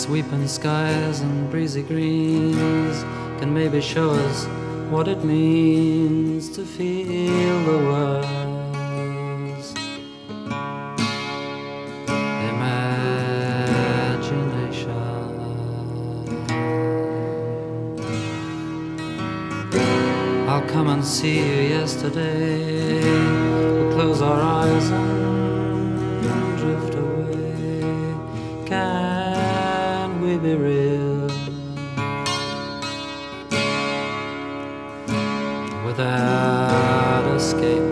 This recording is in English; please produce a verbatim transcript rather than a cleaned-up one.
Sweeping skies and breezy greens can maybe show us what it means to feel the world's imagination. I'll come and see you yesterday. We'll close our eyes and drift away. Can we be real without escape?